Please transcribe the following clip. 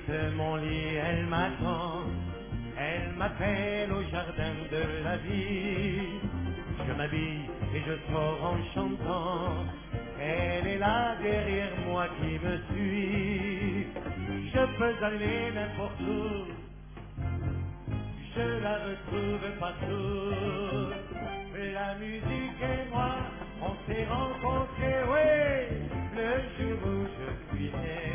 quitte mon lit, elle m'attend. Elle m'appelle au jardin de la vie. Je m'habille et je sors en chantant. Elle est là derrière moi qui me suit. Je peux aller n'importe où, je la retrouve partout. La musique et moi, on s'est rencontrés, oui, le jour où je suis né.